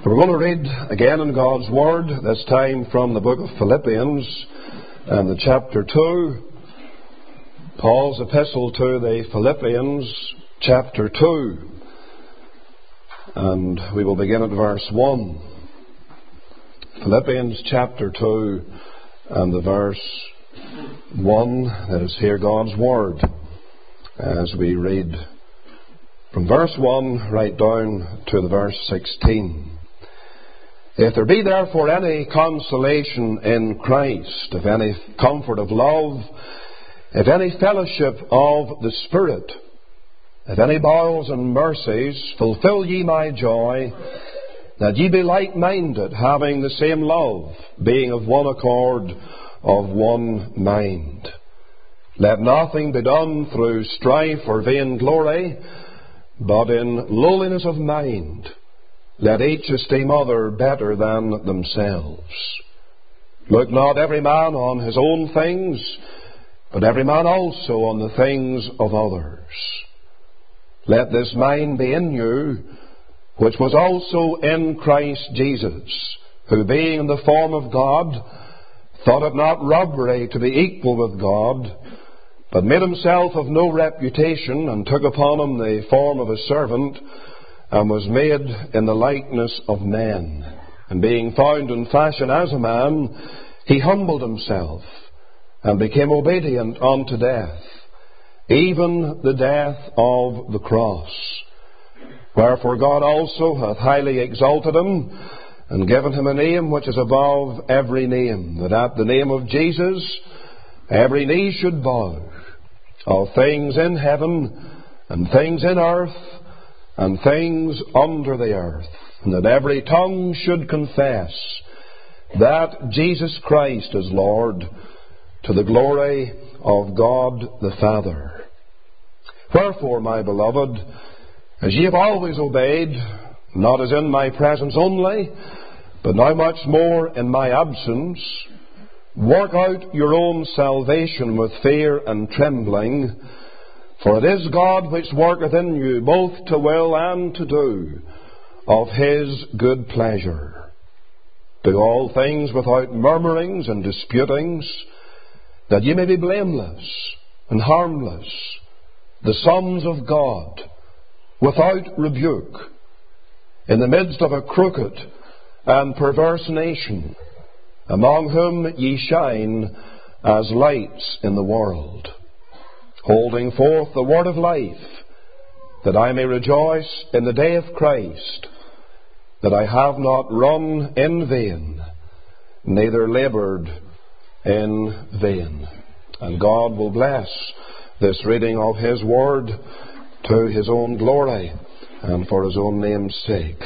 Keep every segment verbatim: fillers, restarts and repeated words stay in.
We're going to read again in God's Word, this time from the book of Philippians and the chapter two. Paul's epistle to the Philippians, chapter two. And we will begin at verse one. Philippians chapter two and the verse one. Let us hear God's Word as we read from verse one right down to the verse sixteen. If there be therefore any consolation in Christ, if any comfort of love, if any fellowship of the Spirit, if any bowels and mercies, fulfill ye my joy, that ye be like-minded, having the same love, being of one accord, of one mind. Let nothing be done through strife or vain glory, but in lowliness of mind. Let each esteem other better than themselves. Look not every man on his own things, but every man also on the things of others. Let this mind be in you, which was also in Christ Jesus, who being in the form of God, thought it not robbery to be equal with God, but made himself of no reputation, and took upon him the form of a servant, and was made in the likeness of men. And being found in fashion as a man, he humbled himself, and became obedient unto death, even the death of the cross. Wherefore God also hath highly exalted him, and given him a name which is above every name, that at the name of Jesus every knee should bow, of things in heaven, and things in earth, and things under the earth, and that every tongue should confess that Jesus Christ is Lord, to the glory of God the Father. Wherefore, my beloved, as ye have always obeyed, not as in my presence only, but now much more in my absence, work out your own salvation with fear and trembling, for it is God which worketh in you both to will and to do of his good pleasure. Do all things without murmurings and disputings, that ye may be blameless and harmless, the sons of God, without rebuke, in the midst of a crooked and perverse nation, among whom ye shine as lights in the world, holding forth the word of life, that I may rejoice in the day of Christ, that I have not run in vain, neither laboured in vain. And God will bless this reading of his word to his own glory and for his own name's sake.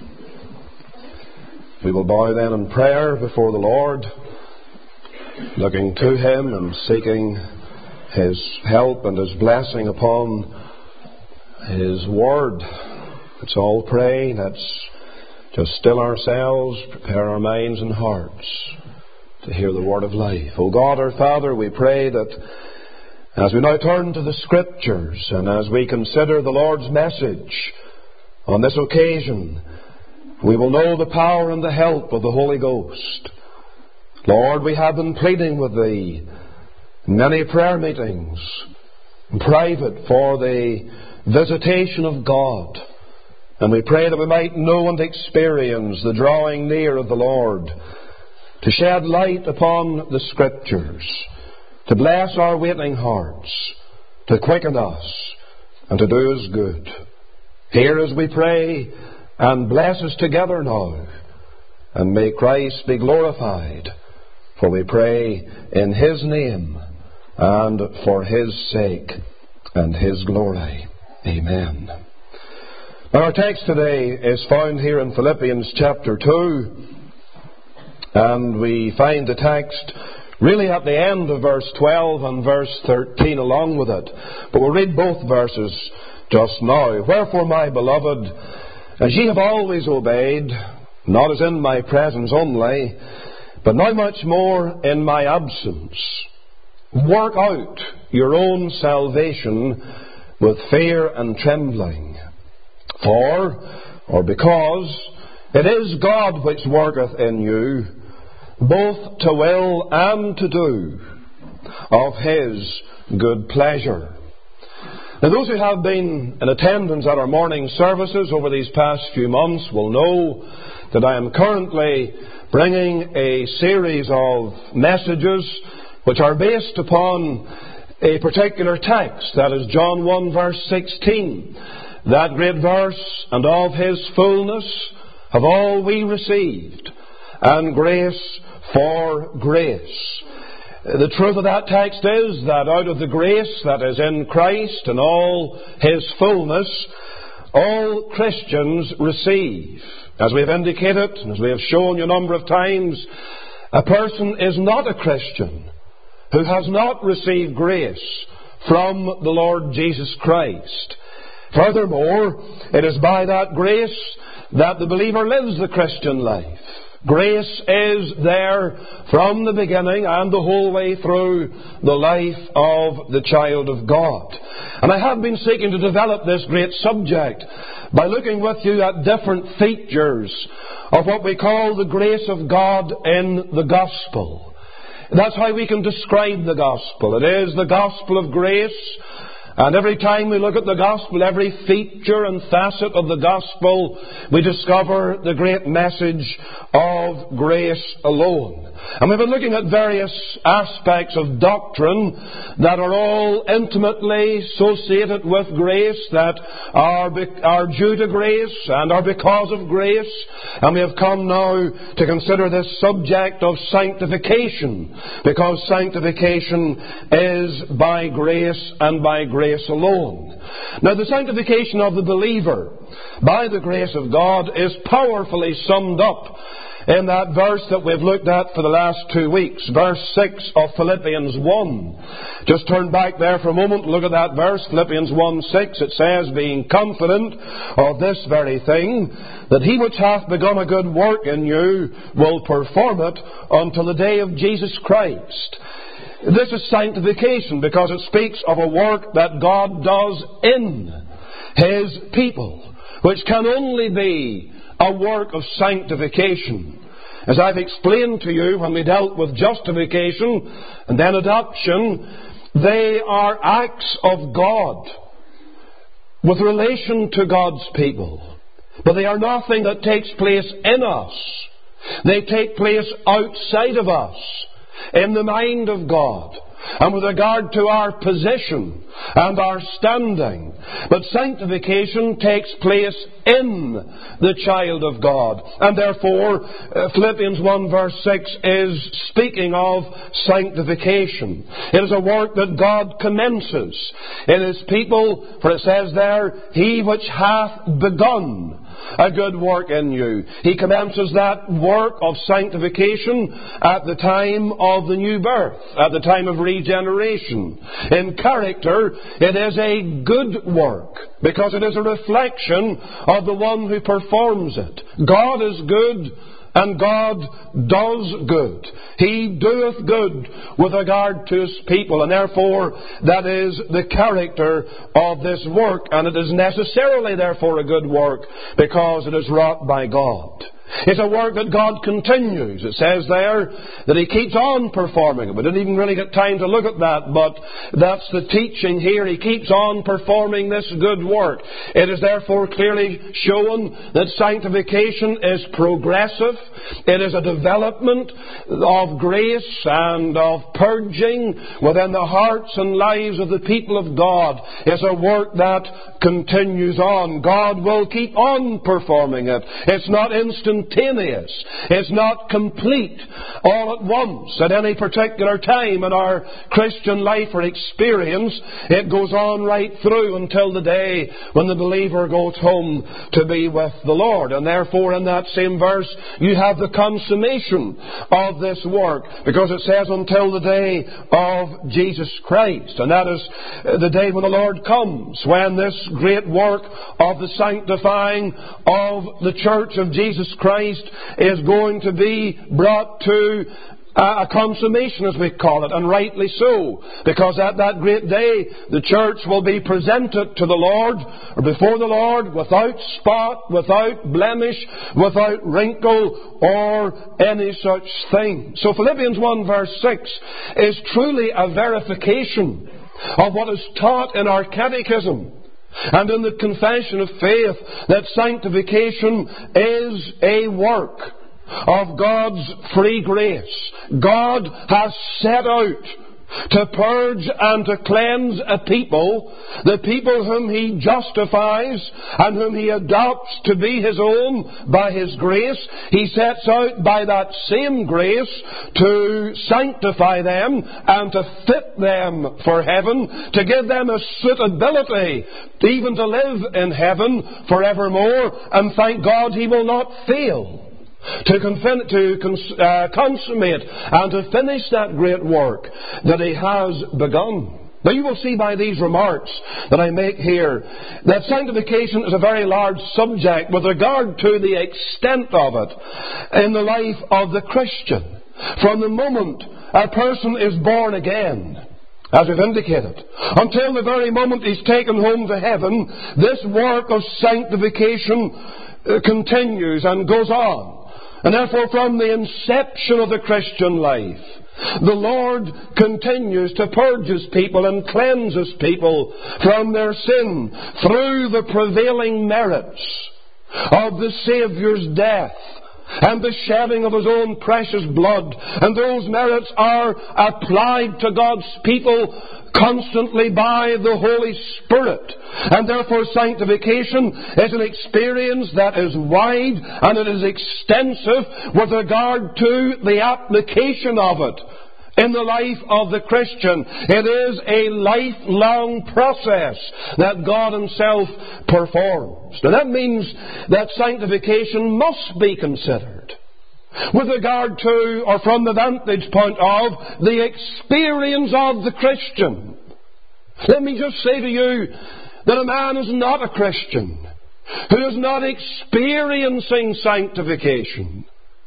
We will bow then in prayer before the Lord, looking to him and seeking his help and his blessing upon his word. Let's all pray. Let's just still ourselves, prepare our minds and hearts to hear the word of life. O God, our Father, we pray that as we now turn to the Scriptures and as we consider the Lord's message on this occasion, we will know the power and the help of the Holy Ghost. Lord, we have been pleading with Thee in many prayer meetings, in private, for the visitation of God. And we pray that we might know and experience the drawing near of the Lord, to shed light upon the Scriptures, to bless our waiting hearts, to quicken us, and to do us good. Hear as we pray, and bless us together now, and may Christ be glorified, for we pray in his name, and for his sake, and his glory. Amen. Now our text today is found here in Philippians chapter two, and we find the text really at the end of verse twelve and verse thirteen along with it. But we'll read both verses just now. Wherefore, my beloved, as ye have always obeyed, not as in my presence only, but now much more in my absence, work out your own salvation with fear and trembling. For, or because, It is God which worketh in you, both to will and to do of His good pleasure. Now, those who have been in attendance at our morning services over these past few months will know that I am currently bringing a series of messages which are based upon a particular text, that is John one verse sixteen. That great verse, and of His fullness have all we received, and grace for grace. The truth of that text is that out of the grace that is in Christ and all His fullness, all Christians receive. As we have indicated, and as we have shown you a number of times, a person is not a Christian who has not received grace from the Lord Jesus Christ. Furthermore, it is by that grace that the believer lives the Christian life. Grace is there from the beginning and the whole way through the life of the child of God. And I have been seeking to develop this great subject by looking with you at different features of what we call the grace of God in the gospel. That's how we can describe the gospel. It is the gospel of grace. And every time we look at the gospel, every feature and facet of the gospel, we discover the great message of grace alone. And we've been looking at various aspects of doctrine that are all intimately associated with grace, that are, be- are due to grace and are because of grace. And we have come now to consider this subject of sanctification, because sanctification is by grace and by grace alone. Now, the sanctification of the believer by the grace of God is powerfully summed up in that verse that we've looked at for the last two weeks, verse six of Philippians one. Just turn back there for a moment and look at that verse, Philippians one six. It says, being confident of this very thing, that He which hath begun a good work in you will perform it until the day of Jesus Christ. This is sanctification because it speaks of a work that God does in His people, which can only be a work of sanctification. As I've explained to you when we dealt with justification and then adoption, they are acts of God with relation to God's people. But they are nothing that takes place in us. They take place outside of us, in the mind of God, and with regard to our position and our standing. But sanctification takes place in the child of God. And therefore, uh, Philippians one verse six is speaking of sanctification. It is a work that God commences in His people, for it says there, He which hath begun a good work in you. He commences that work of sanctification at the time of the new birth, at the time of regeneration. In character, it is a good work, because it is a reflection of the one who performs it. God is good, and God does good. He doeth good with regard to His people, and therefore that is the character of this work, and it is necessarily therefore a good work because it is wrought by God. It's a work that God continues. It says there that He keeps on performing it. We didn't even really get time to look at that, but that's the teaching here. He keeps on performing this good work. It is therefore clearly shown that sanctification is progressive. It is a development of grace and of purging within the hearts and lives of the people of God. It's a work that continues on. God will keep on performing it. It's not instant. Instantaneous. It's not complete all at once at any particular time in our Christian life or experience. It goes on right through until the day when the believer goes home to be with the Lord. And therefore in that same verse you have the consummation of this work, because it says until the day of Jesus Christ. And that is the day when the Lord comes, when this great work of the sanctifying of the church of Jesus Christ is going to be brought to a consummation, as we call it, and rightly so, because at that great day the church will be presented to the Lord, or before the Lord, without spot, without blemish, without wrinkle, or any such thing. So Philippians one verse six is truly a verification of what is taught in our catechism and in the confession of faith, that sanctification is a work of God's free grace. God has set out to purge and to cleanse a people, the people whom He justifies and whom He adopts to be His own by His grace. He sets out by that same grace to sanctify them and to fit them for heaven, to give them a suitability even to live in heaven forevermore. And thank God He will not fail to, confin- to cons- uh, consummate and to finish that great work that He has begun. Now you will see by these remarks that I make here that sanctification is a very large subject with regard to the extent of it in the life of the Christian. From the moment a person is born again, as we've indicated, until the very moment he's taken home to heaven, this work of sanctification uh, continues and goes on. And therefore, from the inception of the Christian life, the Lord continues to purge His people and cleanse His people from their sin through the prevailing merits of the Saviour's death and the shedding of His own precious blood. And those merits are applied to God's people constantly by the Holy Spirit. And therefore sanctification is an experience that is wide and it is extensive with regard to the application of it in the life of the Christian. It is a lifelong process that God Himself performs. Now that means that sanctification must be considered with regard to, or from the vantage point of, the experience of the Christian. Let me just say to you that a man is not a Christian who is not experiencing sanctification.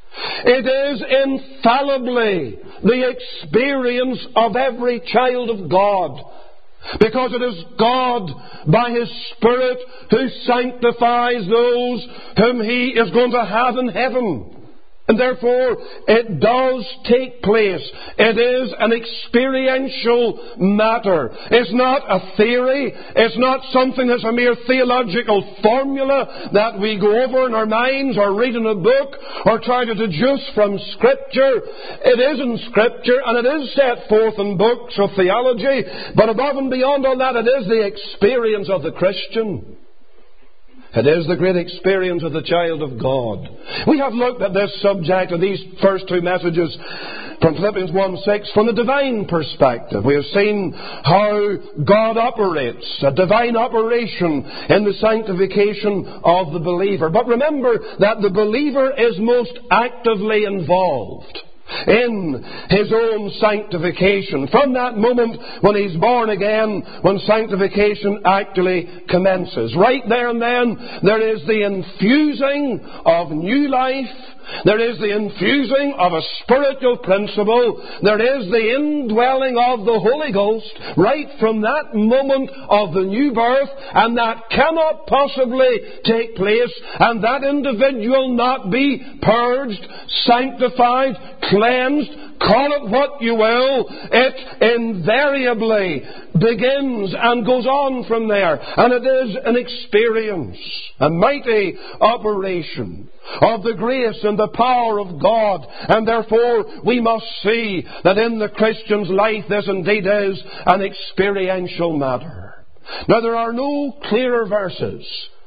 It is infallibly the experience of every child of God, because it is God by His Spirit who sanctifies those whom He is going to have in heaven. And therefore, it does take place. It is an experiential matter. It's not a theory. It's not something that's a mere theological formula that we go over in our minds or read in a book or try to deduce from Scripture. It is in Scripture and it is set forth in books of theology. But above and beyond all that, it is the experience of the Christian. It is the great experience of the child of God. We have looked at this subject of these first two messages from Philippians one six from the divine perspective. We have seen how God operates, a divine operation in the sanctification of the believer. But remember that the believer is most actively involved in his own sanctification. From that moment when he's born again, when sanctification actually commences. Right there and then, there is the infusing of new life. There is the infusing of a spiritual principle. There is the indwelling of the Holy Ghost right from that moment of the new birth, and that cannot possibly take place, and that individual not be purged, sanctified, cleansed, call it what you will. It invariably begins and goes on from there. And it is an experience, a mighty operation of the grace and the power of God. And therefore we must see that in the Christian's life this indeed is an experiential matter. Now there are no clearer verses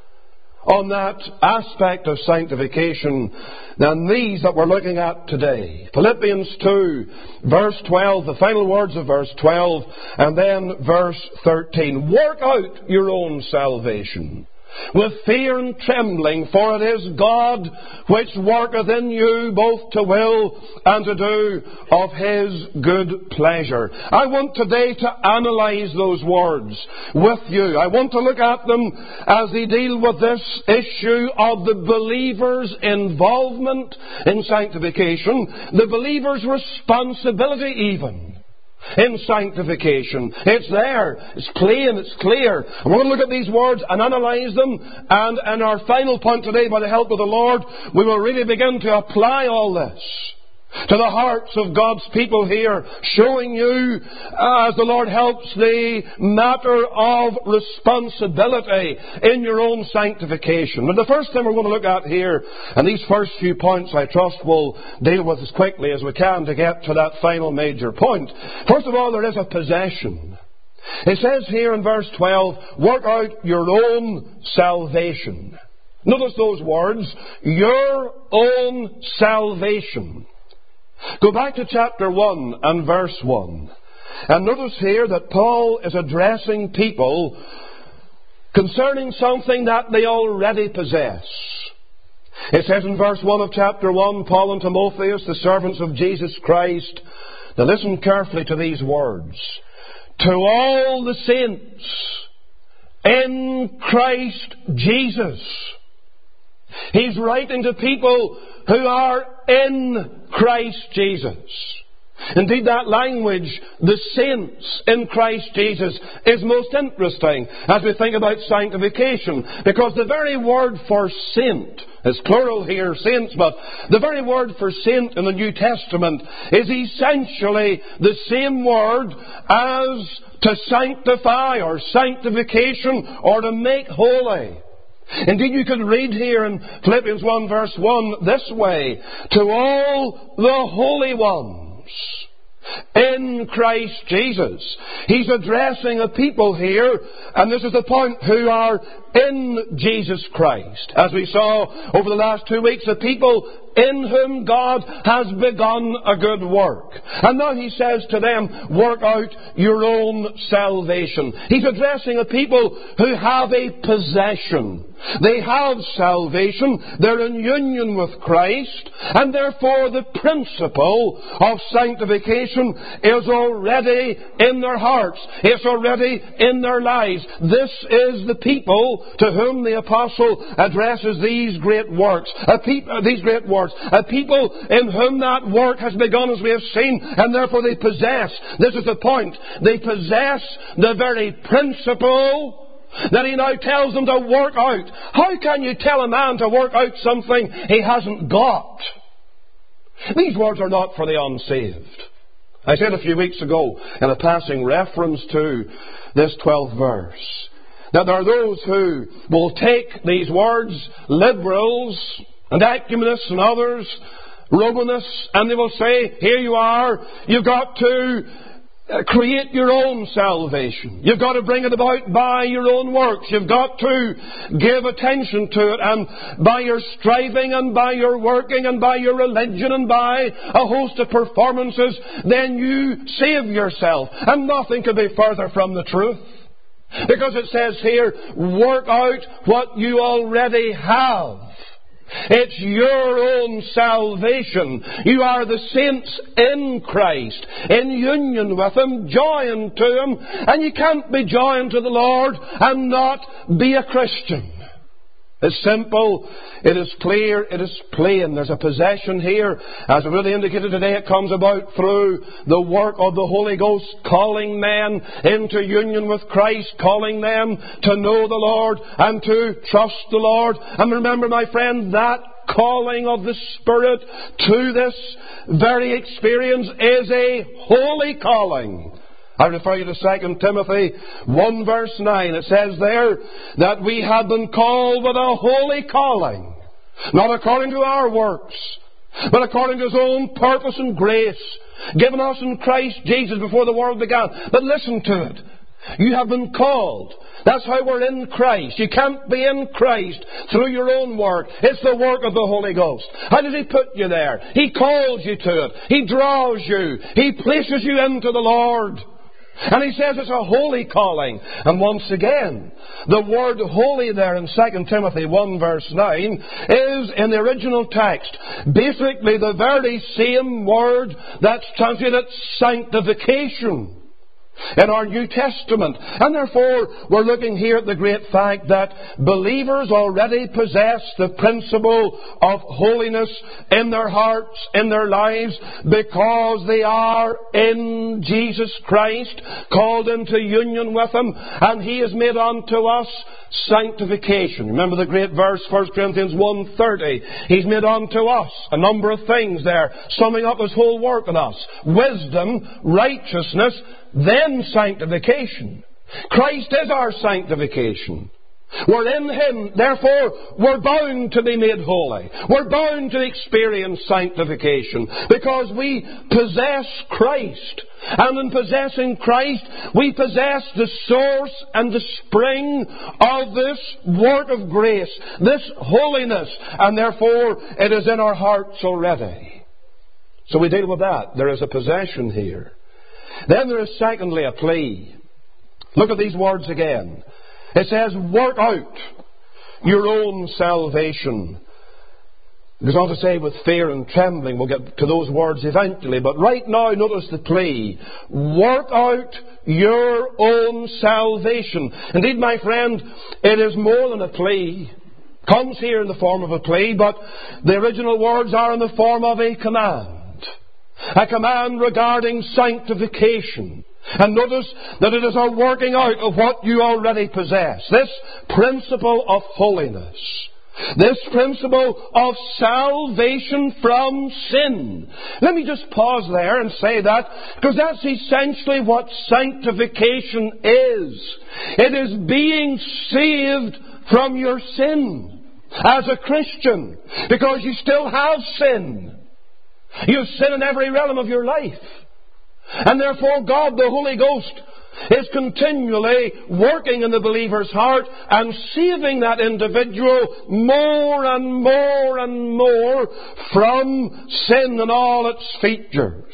on that aspect of sanctification than these that we're looking at today. Philippians two, verse twelve, the final words of verse twelve, and then verse thirteen. Work out your own salvation with fear and trembling, for it is God which worketh in you both to will and to do of His good pleasure. I want today to analyse those words with you. I want to look at them as they deal with this issue of the believer's involvement in sanctification, the believer's responsibility even in sanctification. It's there. It's plain. It's clear. I want to look at these words and analyse them. And in our final point today, by the help of the Lord, we will really begin to apply all this to the hearts of God's people here, showing you, uh, as the Lord helps, the matter of responsibility in your own sanctification. And the first thing we're going to look at here, and these first few points I trust we'll deal with as quickly as we can to get to that final major point. First of all, there is a possession. It says here in verse twelve, work out your own salvation. Notice those words, your own salvation. Go back to chapter one and verse one. And notice here that Paul is addressing people concerning something that they already possess. It says in verse one of chapter one, Paul and Timotheus, the servants of Jesus Christ. Now listen carefully to these words. To all the saints in Christ Jesus. He's writing to people who are in Christ Jesus. Indeed, that language, the saints in Christ Jesus, is most interesting as we think about sanctification, because the very word for saint, is plural here, saints, but the very word for saint in the New Testament is essentially the same word as to sanctify or sanctification or to make holy. Indeed, you could read here in Philippians one verse one this way, to all the holy ones in Christ Jesus. He's addressing a people here, and this is the point, who are in Jesus Christ. As we saw over the last two weeks, the people in whom God has begun a good work. And now he says to them, work out your own salvation. He's addressing a people who have a possession. They have salvation. They're in union with Christ. And therefore the principle of sanctification is already in their hearts. It's already in their lives. This is the people to whom the apostle addresses these great works. A peop- uh, these great works. A people in whom that work has begun, as we have seen, and therefore they possess. This is the point. They possess the very principle that he now tells them to work out. How can you tell a man to work out something he hasn't got? These words are not for the unsaved. I said a few weeks ago, in a passing reference to this twelfth verse, that there are those who will take these words, liberals and ecumenists and others, Romanists, and they will say, here you are, you've got to create your own salvation. You've got to bring it about by your own works. You've got to give attention to it, and by your striving and by your working and by your religion and by a host of performances, then you save yourself. And nothing could be further from the truth. Because it says here, work out what you already have. It's your own salvation. You are the saints in Christ, in union with Him, joined to Him, and you can't be joined to the Lord and not be a Christian. It's simple, it is clear, it is plain. There's a possession here. As I really indicated today, it comes about through the work of the Holy Ghost, calling men into union with Christ, calling them to know the Lord and to trust the Lord. And remember, my friend, that calling of the Spirit to this very experience is a holy calling. I refer you to Second Timothy one verse nine. It says there that we have been called with a holy calling, not according to our works, but according to His own purpose and grace, given us in Christ Jesus before the world began. But listen to it. You have been called. That's how we're in Christ. You can't be in Christ through your own work. It's the work of the Holy Ghost. How does He put you there? He calls you to it. He draws you. He places you into the Lord. And he says it's a holy calling. And once again, the word holy there in Second Timothy one verse nine is in the original text basically the very same word that's translated sanctification in our New Testament. And therefore, we're looking here at the great fact that believers already possess the principle of holiness in their hearts, in their lives, because they are in Jesus Christ, called into union with Him, and He has made unto us sanctification. Remember the great verse, First Corinthians one thirty. He's made unto us a number of things there, summing up His whole work in us. Wisdom, righteousness, then sanctification. Christ is our sanctification. We're in Him, therefore we're bound to be made holy. We're bound to experience sanctification because we possess Christ. And in possessing Christ, we possess the source and the spring of this work of grace, this holiness, and therefore it is in our hearts already. So we deal with that. There is a possession here. Then there is secondly a plea. Look at these words again. It says, work out your own salvation. It goes on to say, with fear and trembling. We'll get to those words eventually. But right now, notice the plea. Work out your own salvation. Indeed, my friend, it is more than a plea. It comes here in the form of a plea, but the original words are in the form of a command. A command regarding sanctification. And notice that it is a working out of what you already possess. This principle of holiness. This principle of salvation from sin. Let me just pause there and say that, because that's essentially what sanctification is. It is being saved from your sin as a Christian, because you still have sin. You have sin in every realm of your life. And therefore God, the Holy Ghost, is continually working in the believer's heart and saving that individual more and more and more from sin and all its features.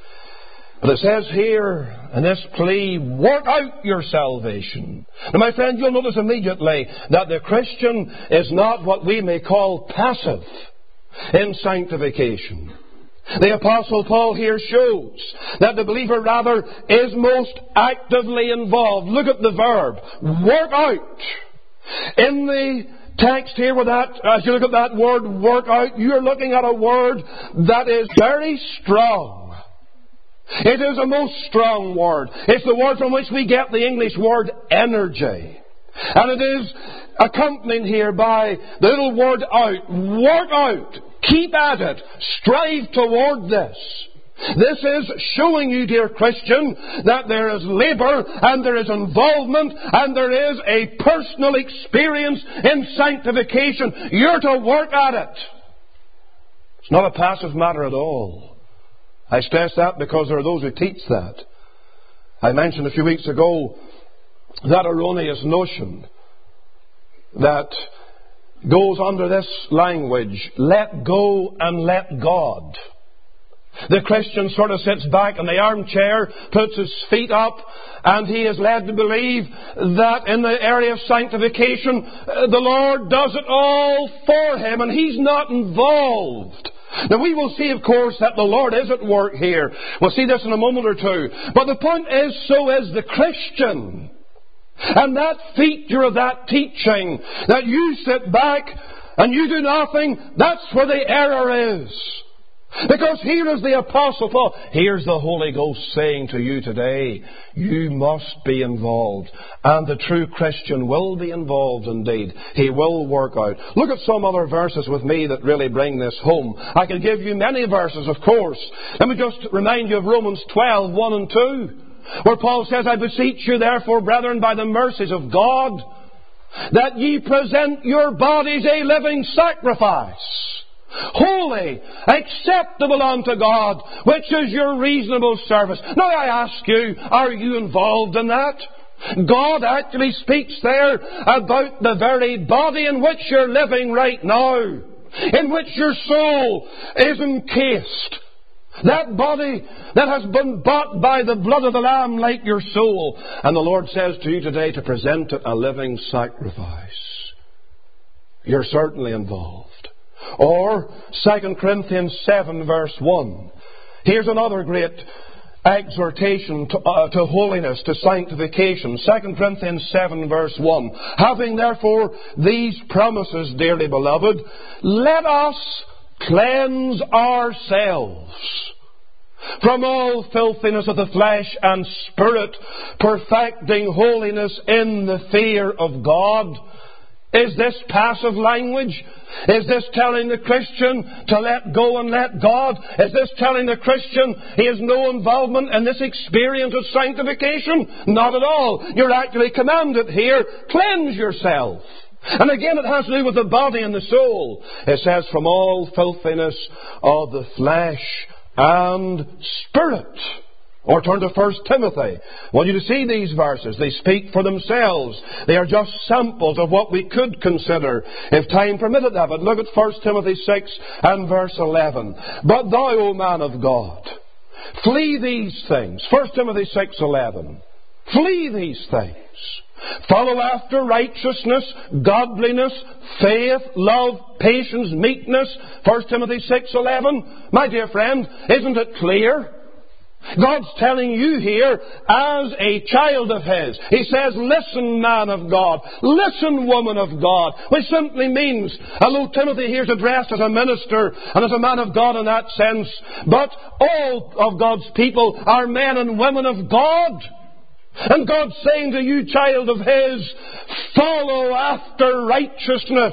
But it says here in this plea, work out your salvation. Now, my friend, you'll notice immediately that the Christian is not what we may call passive in sanctification. The Apostle Paul here shows that the believer rather is most actively involved. Look at the verb, work out. In the text here, with that, as you look at that word, work out, you're looking at a word that is very strong. It is a most strong word. It's the word from which we get the English word energy. And it is accompanied here by the little word out. Work out. Keep at it. Strive toward this. This is showing you, dear Christian, that there is labour and there is involvement and there is a personal experience in sanctification. You're to work at it. It's not a passive matter at all. I stress that because there are those who teach that. I mentioned a few weeks ago that erroneous notion that goes under this language, let go and let God. The Christian sort of sits back in the armchair, puts his feet up, and he is led to believe that in the area of sanctification, the Lord does it all for him, and he's not involved. Now we will see, of course, that the Lord is at work here. We'll see this in a moment or two. But the point is, so is the Christian. And that feature of that teaching, that you sit back and you do nothing, that's where the error is. Because here is the Apostle Paul. Here's the Holy Ghost saying to you today, you must be involved. And the true Christian will be involved indeed. He will work out. Look at some other verses with me that really bring this home. I can give you many verses, of course. Let me just remind you of Romans twelve, one and two. Where Paul says, I beseech you therefore, brethren, by the mercies of God, that ye present your bodies a living sacrifice, holy, acceptable unto God, which is your reasonable service. Now I ask you, are you involved in that? God actually speaks there about the very body in which you're living right now, in which your soul is encased. That body that has been bought by the blood of the Lamb like your soul. And the Lord says to you today to present it a living sacrifice. You're certainly involved. Or Second Corinthians seven verse one. Here's another great exhortation to, uh, to holiness, to sanctification. Second Corinthians seven verse one. Having therefore these promises, dearly beloved, let us cleanse ourselves from all filthiness of the flesh and spirit, perfecting holiness in the fear of God. Is this passive language? Is this telling the Christian to let go and let God? Is this telling the Christian he has no involvement in this experience of sanctification? Not at all. You're actually commanded here, cleanse yourself. And again, it has to do with the body and the soul. It says, from all filthiness of the flesh and spirit. Or turn to First Timothy. I want you to see these verses. They speak for themselves. They are just samples of what we could consider if time permitted of it. Look at First Timothy six and verse eleven. But thou, O man of God, flee these things. First Timothy six eleven. Flee these things. Follow after righteousness, godliness, faith, love, patience, meekness. First Timothy six eleven. My dear friend, isn't it clear? God's telling you here as a child of His. He says, listen, man of God. Listen, woman of God. Which simply means, although Timothy here is addressed as a minister and as a man of God in that sense, but all of God's people are men and women of God. And God's saying to you, child of His, follow after righteousness,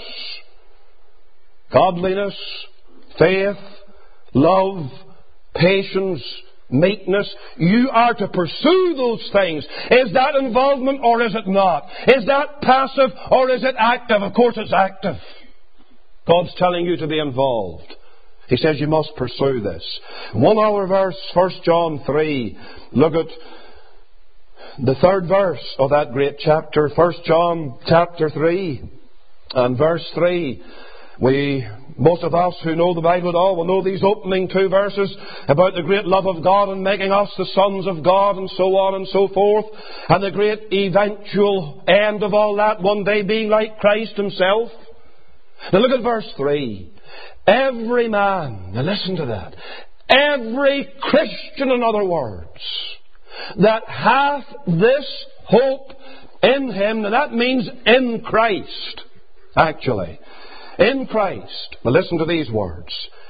godliness, faith, love, patience, meekness. You are to pursue those things. Is that involvement or is it not? Is that passive or is it active? Of course it's active. God's telling you to be involved. He says you must pursue this. One other verse, First John three. Look at the third verse of that great chapter. First John chapter three and verse three. We, most of us who know the Bible at all, will know these opening two verses about the great love of God and making us the sons of God and so on and so forth. And the great eventual end of all that, one day being like Christ Himself. Now look at verse three. Every man, now listen to that, every Christian, in other words, that hath this hope in Him, now that means in Christ, actually. In Christ. Now listen to these words.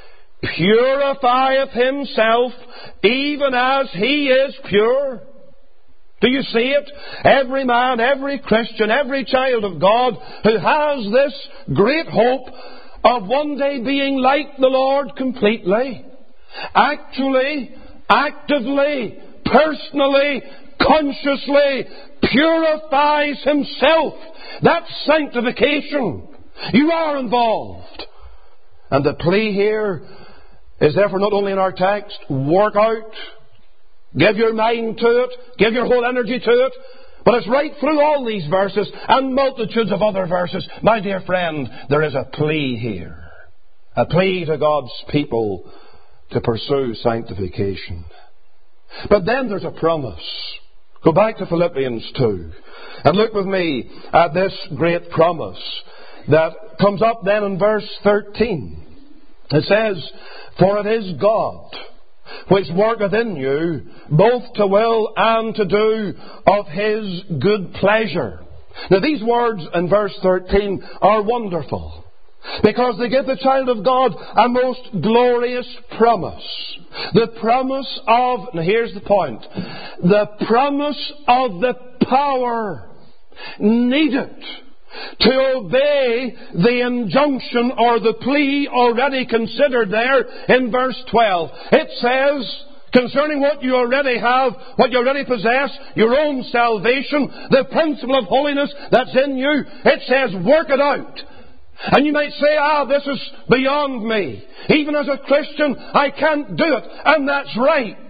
Purifieth himself even as he is pure. Do you see it? Every man, every Christian, every child of God who has this great hope of one day being like the Lord completely, actually, actively, personally, consciously purifies himself. That's sanctification. You are involved. And the plea here is therefore not only in our text, work out, give your mind to it, give your whole energy to it, but it's right through all these verses and multitudes of other verses. My dear friend, there is a plea here. A plea to God's people to pursue sanctification. But then there's a promise. Go back to Philippians two and look with me at this great promise that comes up then in verse thirteen. It says, for it is God which worketh in you both to will and to do of His good pleasure. Now these words in verse thirteen are wonderful, because they give the child of God a most glorious promise. The promise of, now here's the point, the promise of the power needed to obey the injunction or the plea already considered there in verse twelve. It says, concerning what you already have, what you already possess, your own salvation, the principle of holiness that's in you, it says, work it out. And you might say, ah, this is beyond me. Even as a Christian, I can't do it. And that's right.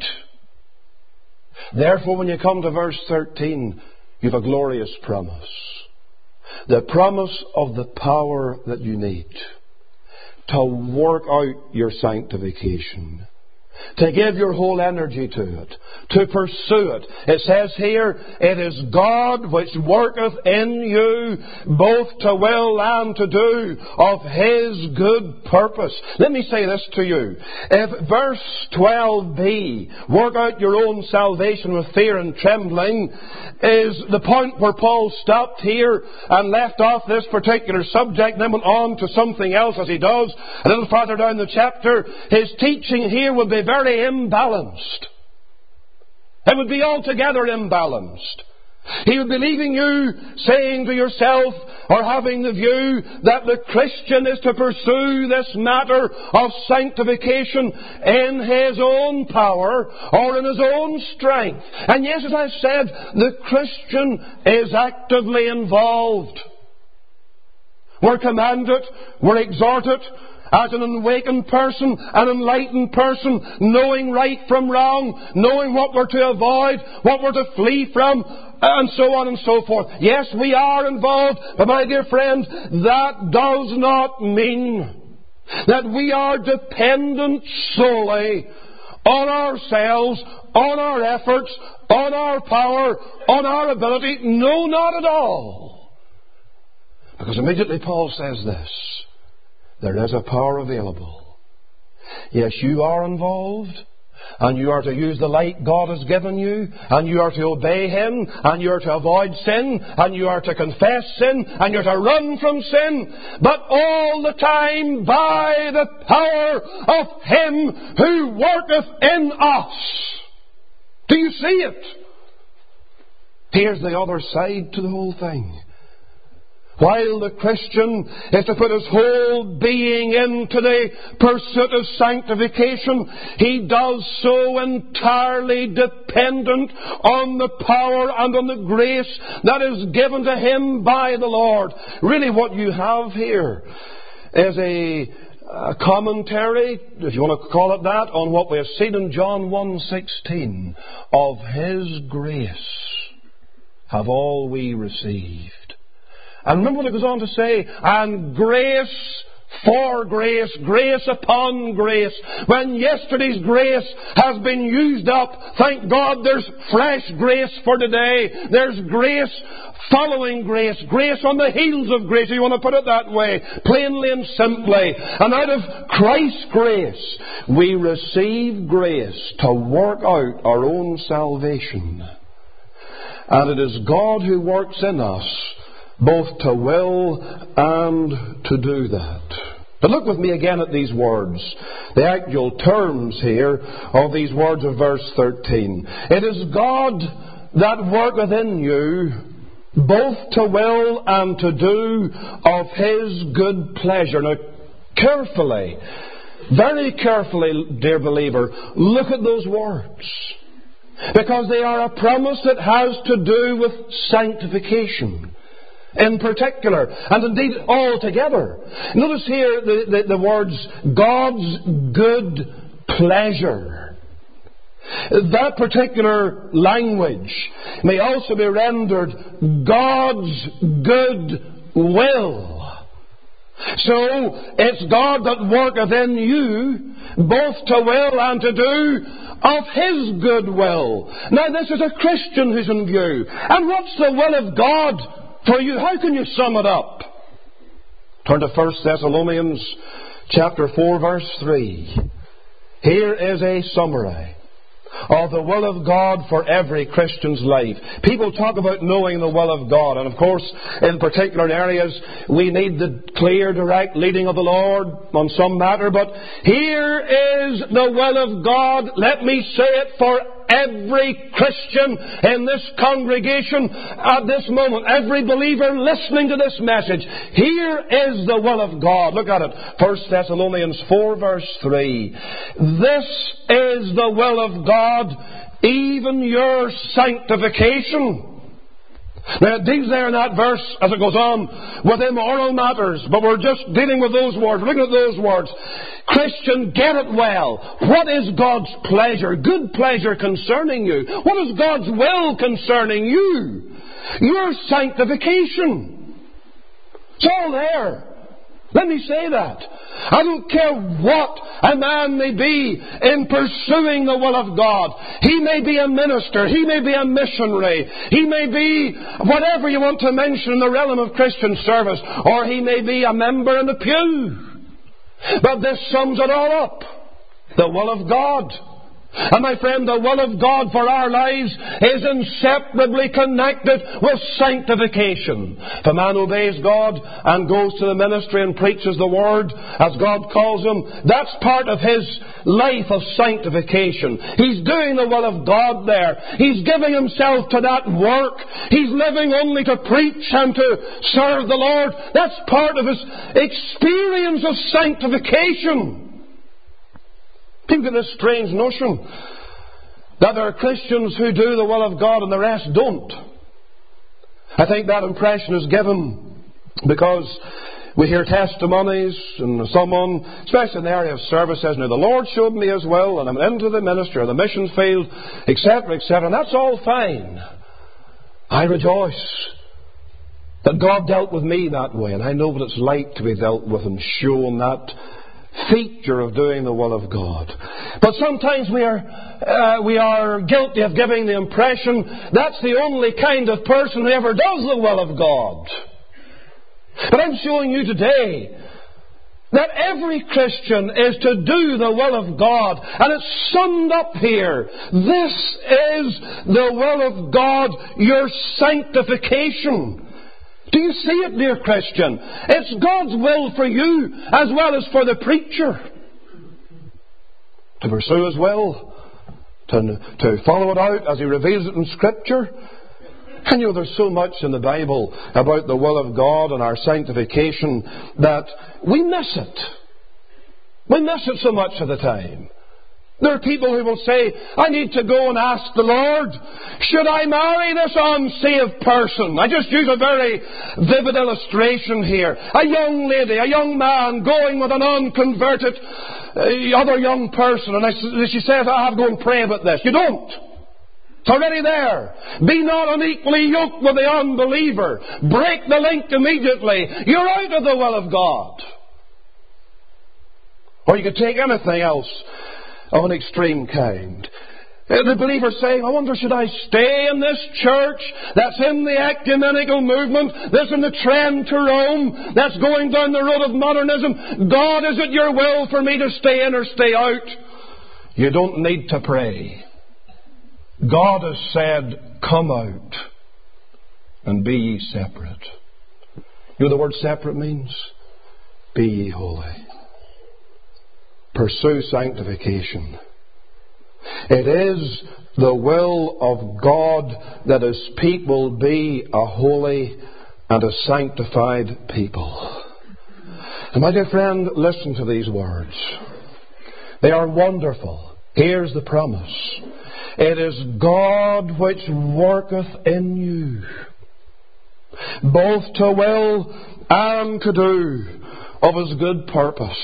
Therefore, when you come to verse thirteen, you've a glorious promise. The promise of the power that you need to work out your sanctification. to give your whole energy to it, to pursue it. It says here, it is God which worketh in you both to will and to do of His good purpose. Let me say this to you. If verse twelve b, work out your own salvation with fear and trembling, is the point where Paul stopped here and left off this particular subject and then went on to something else, as he does a little farther down the chapter, his teaching here would be very imbalanced. It would be altogether imbalanced. He would be leaving you saying to yourself, or having the view, that the Christian is to pursue this matter of sanctification in his own power or in his own strength. And yes, as I've said, the Christian is actively involved. We're commanded, we're exhorted, as an awakened person, an enlightened person, knowing right from wrong, knowing what we're to avoid, what we're to flee from, and so on and so forth. Yes, we are involved, but my dear friend, that does not mean that we are dependent solely on ourselves, on our efforts, on our power, on our ability. No, not at all. Because immediately Paul says this: there is a power available. Yes, you are involved, and you are to use the light God has given you, and you are to obey Him, and you are to avoid sin, and you are to confess sin, and you are to run from sin, but all the time by the power of Him who worketh in us. Do you see it? Here's the other side to the whole thing. While the Christian is to put his whole being into the pursuit of sanctification, he does so entirely dependent on the power and on the grace that is given to him by the Lord. Really, what you have here is a, a commentary, if you want to call it that, on what we have seen in John one sixteen. Of His grace have all we received. And remember what it goes on to say, and grace for grace, grace upon grace. When yesterday's grace has been used up, thank God there's fresh grace for today. There's grace following grace, grace on the heels of grace, if you want to put it that way, plainly and simply. And out of Christ's grace, we receive grace to work out our own salvation. And it is God who works in us both to will and to do that. But look with me again at these words, the actual terms here of these words of verse thirteen. It is God that worketh in you both to will and to do of His good pleasure. Now, carefully, very carefully, dear believer, look at those words, because they are a promise that has to do with sanctification in particular, and indeed altogether. Notice here the, the, the words, God's good pleasure. That particular language may also be rendered God's good will. So, it's God that worketh in you both to will and to do of His good will. Now, this is a Christian who's in view. And what's the will of God for you? How can you sum it up? Turn to First Thessalonians chapter four, verse three. Here is a summary of the will of God for every Christian's life. People talk about knowing the will of God, and of course, in particular areas, we need the clear, direct leading of the Lord on some matter, but here is the will of God, let me say it, for every Christian in this congregation at this moment, every believer listening to this message. Here is the will of God. Look at it. First Thessalonians four, verse three. This is the will of God, even your sanctification. Now, it deals there in that verse, as it goes on, with immoral matters, but we're just dealing with those words, looking at those words. Christian, get it well. What is God's pleasure, good pleasure concerning you? What is God's will concerning you? Your sanctification. It's all there. Let me say that. I don't care what a man may be in pursuing the will of God. He may be a minister. He may be a missionary. He may be whatever you want to mention in the realm of Christian service. Or he may be a member in the pew. But this sums it all up. The will of God. And my friend, the will of God for our lives is inseparably connected with sanctification. If a man obeys God and goes to the ministry and preaches the Word, as God calls him, that's part of his life of sanctification. He's doing the will of God there. He's giving himself to that work. He's living only to preach and to serve the Lord. That's part of his experience of sanctification. People get this strange notion that there are Christians who do the will of God and the rest don't. I think that impression is given because we hear testimonies and someone, especially in the area of service, says, now the Lord showed me His will and I'm into the ministry or the mission field, et cetera, et cetera. And that's all fine. I rejoice that God dealt with me that way, and I know what it's like to be dealt with and shown that feature of doing the will of God. But sometimes we are uh, we are guilty of giving the impression that's the only kind of person who ever does the will of God. But I'm showing you today that every Christian is to do the will of God, and it's summed up here. This is the will of God, your sanctification. Do you see it, dear Christian? It's God's will for you as well as for the preacher. To pursue His will, to, to follow it out as He reveals it in Scripture. And you know, there's so much in the Bible about the will of God and our sanctification that we miss it. We miss it so much of the time. There are people who will say, I need to go and ask the Lord, should I marry this unsaved person? I just use a very vivid illustration here. A young lady, a young man going with an unconverted uh, other young person. And I, she says, I have to go and pray about this. You don't. It's already there. Be not unequally yoked with the unbeliever. Break the link immediately. You're out of the will of God. Or you could take anything else of an extreme kind. The believer saying, I wonder, should I stay in this church that's in the ecumenical movement, that's in the trend to Rome, that's going down the road of modernism? God, is it your will for me to stay in or stay out? You don't need to pray. God has said, come out and be ye separate. You know the word separate means? Be ye holy. Pursue sanctification. It is the will of God that His people be a holy and a sanctified people. And my dear friend, listen to these words. They are wonderful. Here's the promise. It is God which worketh in you, both to will and to do of His good purpose.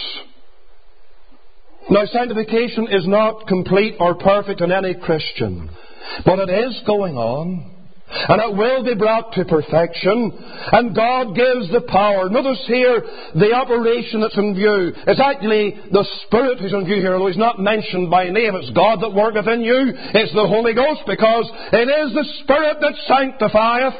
Now, sanctification is not complete or perfect in any Christian, but it is going on, and it will be brought to perfection, and God gives the power. Notice here, the operation that's in view. It's actually the Spirit who's in view here, although He's not mentioned by name. It's God that worketh in you. It's the Holy Ghost, because it is the Spirit that sanctifieth.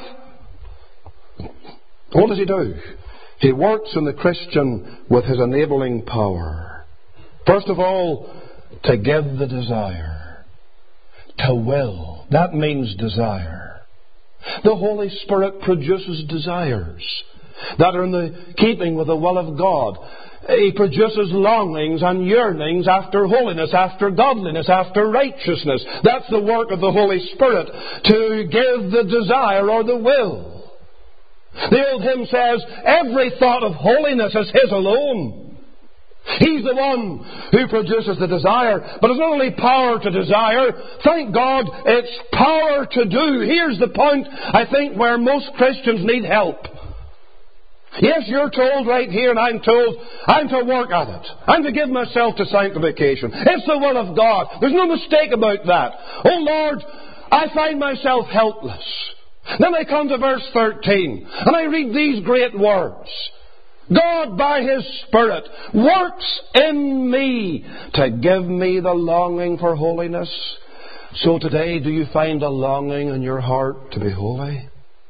What does He do? He works in the Christian with His enabling power. First of all, to give the desire. To will. That means desire. The Holy Spirit produces desires that are in the keeping with the will of God. He produces longings and yearnings after holiness, after godliness, after righteousness. That's the work of the Holy Spirit, to give the desire or the will. The old hymn says, every thought of holiness is His alone. He's the one who produces the desire. But it's not only power to desire. Thank God, it's power to do. Here's the point, I think, where most Christians need help. Yes, you're told right here, and I'm told, I'm to work at it. I'm to give myself to sanctification. It's the will of God. There's no mistake about that. Oh Lord, I find myself helpless. Then I come to verse thirteen, and I read these great words. God, by His Spirit, works in me to give me the longing for holiness. So today, do you find a longing in your heart to be holy?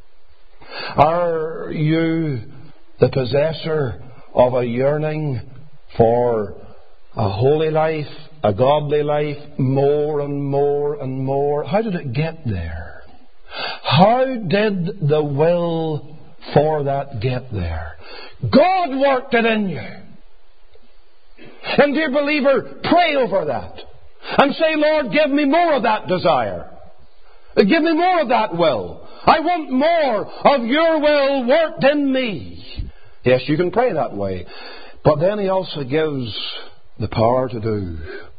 Are you the possessor of a yearning for a holy life, a godly life, more and more and more? How did it get there? How did the will for that get there? God worked it in you. And dear believer, pray over that. And say, Lord, give me more of that desire. Give me more of that will. I want more of your will worked in me. Yes, you can pray that way. But then He also gives the power to do.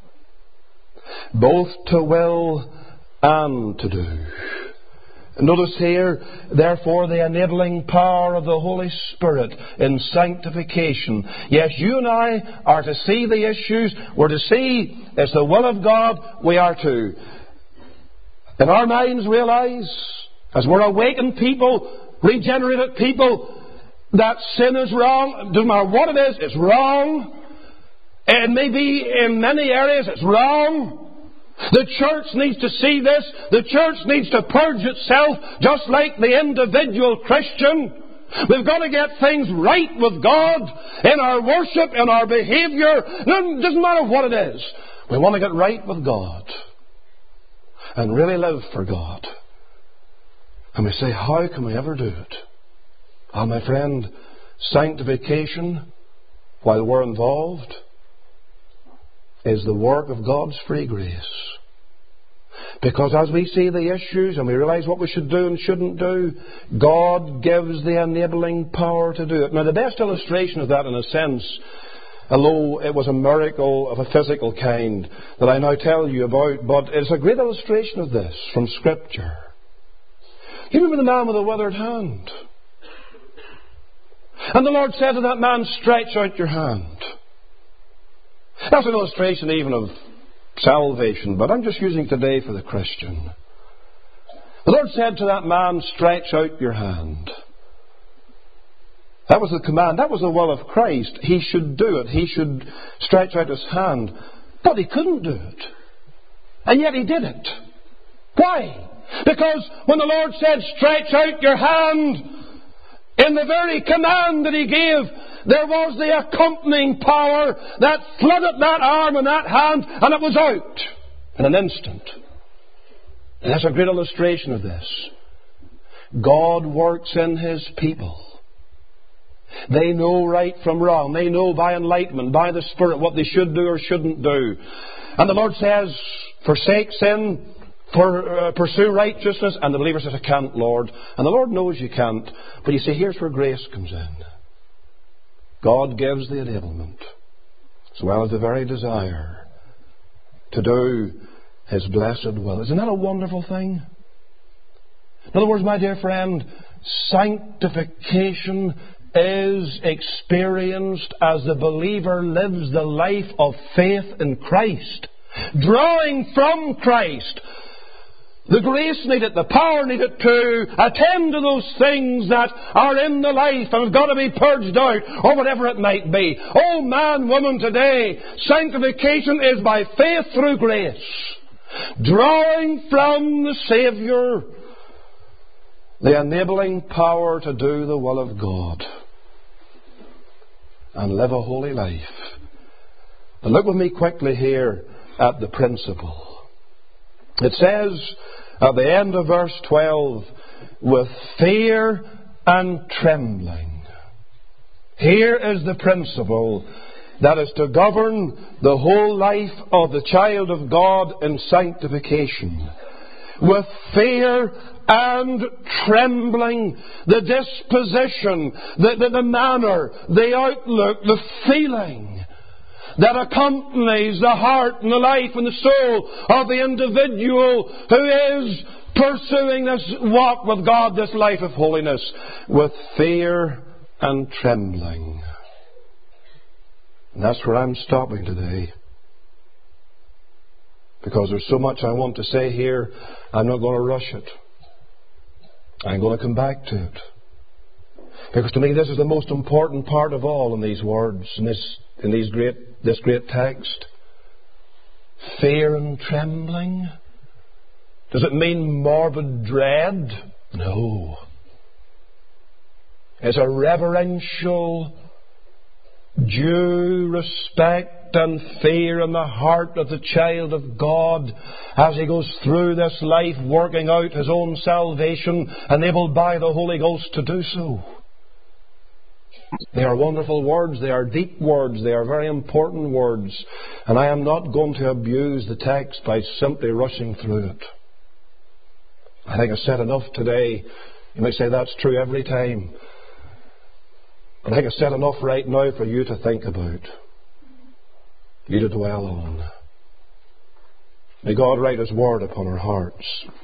Both to will and to do. Notice here, therefore, the enabling power of the Holy Spirit in sanctification. Yes, you and I are to see the issues. We're to see it's the will of God. We are to, in our minds, realize, as we're awakened people, regenerated people, that sin is wrong. It doesn't matter what it is, it's wrong. It may be in many areas it's wrong. The church needs to see this. The church needs to purge itself just like the individual Christian. We've got to get things right with God in our worship, in our behaviour. It doesn't matter what it is. We want to get right with God and really live for God. And we say, how can we ever do it? Ah, my friend, sanctification, while we're involved, is the work of God's free grace. Because as we see the issues and we realize what we should do and shouldn't do, God gives the enabling power to do it. Now, the best illustration of that, in a sense, although it was a miracle of a physical kind that I now tell you about, but it's a great illustration of this from Scripture. You remember the man with the withered hand? And the Lord said to that man, stretch out your hand. That's an illustration even of salvation, but I'm just using it today for the Christian. The Lord said to that man, stretch out your hand. That was the command. That was the will of Christ. He should do it. He should stretch out his hand. But he couldn't do it. And yet he did it. Why? Because when the Lord said, stretch out your hand, in the very command that He gave, there was the accompanying power that flooded that arm and that hand, and it was out in an instant. And that's a great illustration of this. God works in His people. They know right from wrong. They know by enlightenment, by the Spirit, what they should do or shouldn't do. And the Lord says, forsake sin, for, uh, pursue righteousness. And the believer says, I can't, Lord. And the Lord knows you can't. But you see, here's where grace comes in. God gives the enablement, as well as the very desire, to do His blessed will. Isn't that a wonderful thing? In other words, my dear friend, sanctification is experienced as the believer lives the life of faith in Christ, drawing from Christ the grace needed, the power needed to attend to those things that are in the life and have got to be purged out, or whatever it might be. Oh man, woman, today, sanctification is by faith through grace, drawing from the Saviour the enabling power to do the will of God and live a holy life. And look with me quickly here at the principle. It says at the end of verse twelve, with fear and trembling. Here is the principle that is to govern the whole life of the child of God in sanctification. With fear and trembling, the disposition, the, the, the manner, the outlook, the feeling that accompanies the heart and the life and the soul of the individual who is pursuing this walk with God, this life of holiness, with fear and trembling. And that's where I'm stopping today. Because there's so much I want to say here, I'm not going to rush it. I'm going to come back to it. Because to me this is the most important part of all in these words, in this, in these great, this great text. Fear and trembling. Does it mean morbid dread? No. It's a reverential due respect and fear in the heart of the child of God as he goes through this life working out his own salvation, enabled by the Holy Ghost to do so. They are wonderful words, they are deep words, they are very important words, and I am not going to abuse the text by simply rushing through it. I think I've said enough today. You might say that's true every time. I think I've said enough right now for you to think about, you to dwell on. May God write His Word upon our hearts.